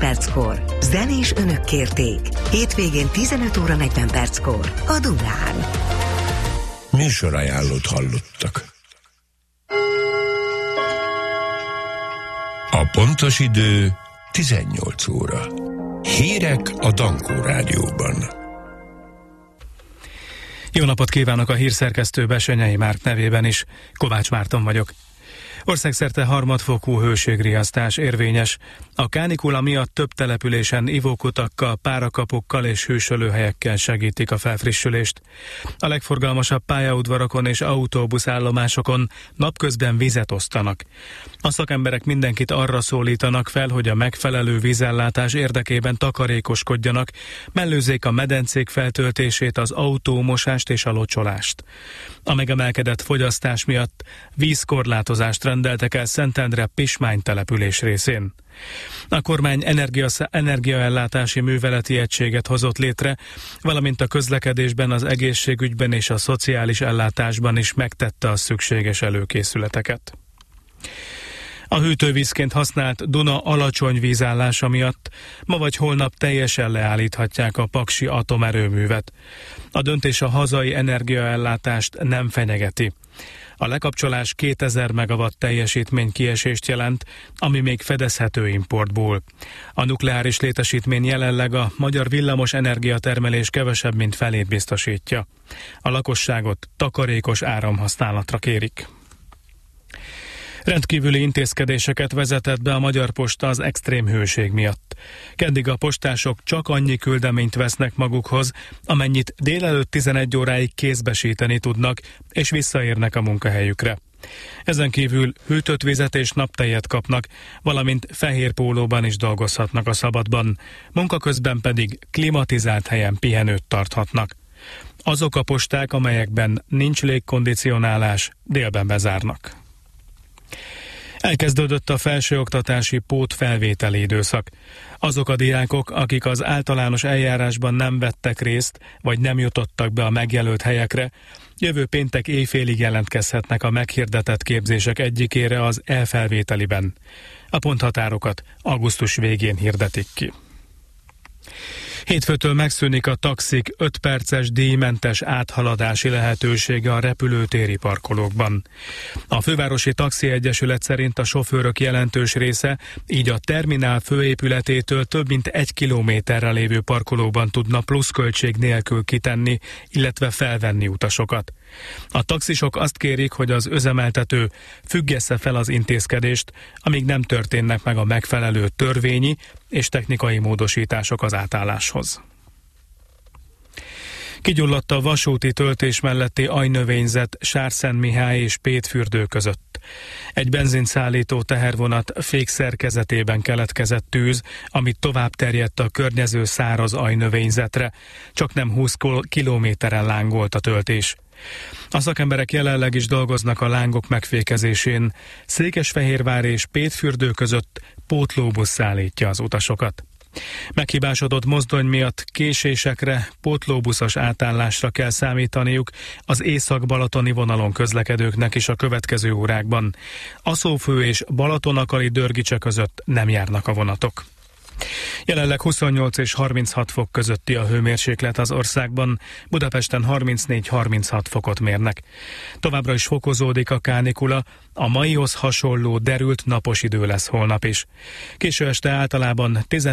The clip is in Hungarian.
perckor. Zenés önök kérték. Hétvégén 15 óra 40 perckor a Dunán. Műsorajánlót hallottak. A pontos idő 18 óra. Hírek a Dankó Rádióban. Jó napot kívánok a hírszerkesztő Besenyei Márk nevében is. Kovács Márton vagyok. Országszerte harmadfokú hőségriasztás érvényes. A kánikula miatt több településen ivókutakkal, párakapukkal és hősölőhelyekkel segítik a felfrissülést. A legforgalmasabb pályaudvarokon és autóbuszállomásokon napközben vizet osztanak. A szakemberek mindenkit arra szólítanak fel, hogy a megfelelő vízellátás érdekében takarékoskodjanak, mellőzzék a medencék feltöltését, az autómosást és a locsolást. A megemelkedett fogyasztás miatt vízkorlátozást rendeltek el Szentendre-Pismány település részén. A kormány energiaellátási műveleti egységet hozott létre, valamint a közlekedésben, az egészségügyben és a szociális ellátásban is megtette a szükséges előkészületeket. A hűtővízként használt Duna alacsony vízállása miatt ma vagy holnap teljesen leállíthatják a paksi atomerőművet. A döntés a hazai energiaellátást nem fenyegeti. A lekapcsolás 2000 megawatt teljesítmény kiesést jelent, ami még fedezhető importból. A nukleáris létesítmény jelenleg a magyar villamos energiatermelés kevesebb, mint felét biztosítja. A lakosságot takarékos áramhasználatra kérik. Rendkívüli intézkedéseket vezetett be a Magyar Posta az extrém hőség miatt. Keddig a postások csak annyi küldeményt vesznek magukhoz, amennyit délelőtt 11 óráig kézbesíteni tudnak, és visszaérnek a munkahelyükre. Ezen kívül hűtött vizet és naptejet kapnak, valamint fehér pólóban is dolgozhatnak a szabadban, munka közben pedig klimatizált helyen pihenőt tarthatnak. Azok a posták, amelyekben nincs légkondicionálás, délben bezárnak. Elkezdődött a felsőoktatási pótfelvételi időszak. Azok a diákok, akik az általános eljárásban nem vettek részt, vagy nem jutottak be a megjelölt helyekre, jövő péntek éjfélig jelentkezhetnek a meghirdetett képzések egyikére az elfelvételiben. A ponthatárokat augusztus végén hirdetik ki. Hétfőtől megszűnik a taxik 5 perces díjmentes áthaladási lehetősége a repülőtéri parkolókban. A Fővárosi Taxi Egyesület szerint a sofőrök jelentős része így a terminál főépületétől több mint 1 kilométerre lévő parkolóban tudna pluszköltség nélkül kitenni, illetve felvenni utasokat. A taxisok azt kérik, hogy az üzemeltető függesse fel az intézkedést, amíg nem történnek meg a megfelelő törvényi és technikai módosítások az átálláshoz. Kigyulladt a vasúti töltés melletti ajnövényzet Sárszentmihály és Pétfürdő között. Egy benzinszállító tehervonat fékszerkezetében keletkezett tűz, amit tovább terjedt a környező száraz ajnövényzetre. Csaknem 20 kilométeren lángolt a töltés. A szakemberek jelenleg is dolgoznak a lángok megfékezésén. Székesfehérvár és Pétfürdő között pótlóbusz szállítja az utasokat. Meghibásodott mozdony miatt késésekre, pótlóbuszos átállásra kell számítaniuk az észak-balatoni vonalon közlekedőknek is a következő órákban. Aszófő és Balatonakali-Dörgicse között nem járnak a vonatok. Jelenleg 28 és 36 fok közötti a hőmérséklet az országban, Budapesten 34-36 fokot mérnek. Továbbra is fokozódik a kánikula, a maihoz hasonló derült napos idő lesz holnap is. Késő este általában